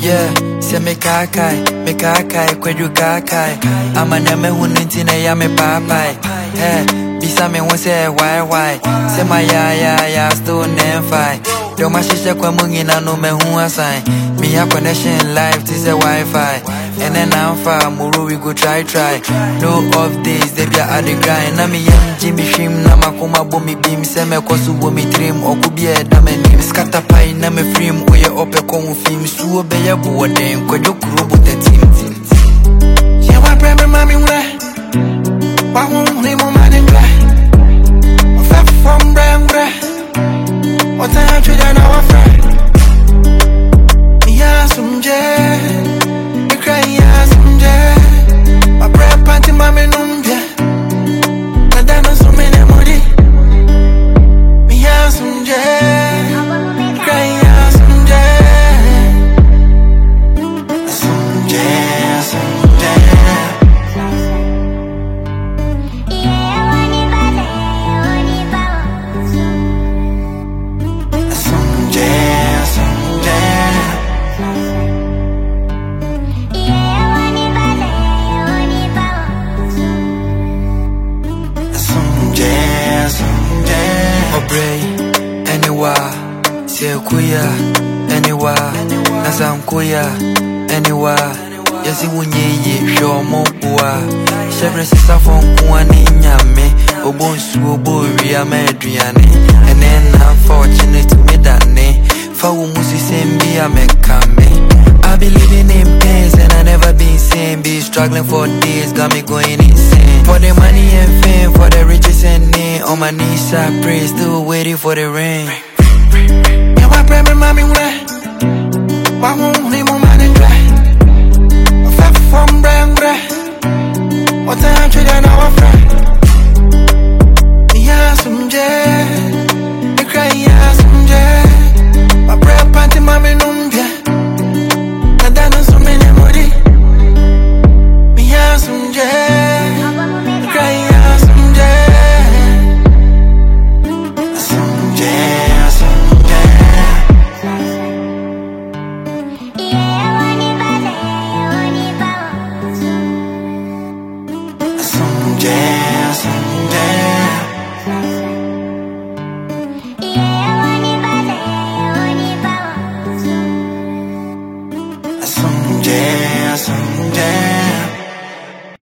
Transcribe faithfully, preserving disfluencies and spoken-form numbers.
Yeah, say me kakai, me kakai, kwedu kakai. I'm a name hununtina ya me papai. Hey, bisa me won say why why. Say my ya ya ya still name fight. Do my shisha kwa mungi na no me hu assign. Me have connection live to the Wi-Fi. And then I'm far, Muru we go try try. No off days, they be at the grind. Na me young Jimmy Shim, na makoma bomi beam. Se me kosu bomi dream, or could be a diamond name. Scatter pie, na me frame, or your upper con film. Suo be ya boo dem, kwa jo kurobo the team team. Yeah, my brother, mommy, what? Why won't we more man in black? I'm fat from Brian Gray. What time should I know a friend? Yeah, some jet. Crying some jet. My breath panting, mommy, numbia. I don't know so many money. Me have some jet. Crying some jet. Some jet, some jet. Some jet, some jet. Obray, anywhere, say kuya, anywhere, nasam kuya, anywhere. Yasi wunye ye, show mo bua. Chevre sisa fon kuani nyame, obonsu obori amedriane. And then I'm fortunate to me dane. Fawu musi sembi amekame. I be living in pains and I never been sane. Be struggling for days, got me going insane. For the money and fame, for the riches and name. On my knees I pray, still waiting for the rain. Yeah, my brother, mommy, what? Why won't we more man in dry? I'm fat from Brian Gray. What time should I know a friend? Yeah, some jet. You cry, yeah, some jet. My breath panting, mommy, numbia. I don't know so many money. Me have some jet. You cry, yeah, some jet. Some jet, some jet. Some jet, some jet. Some jet, some jet.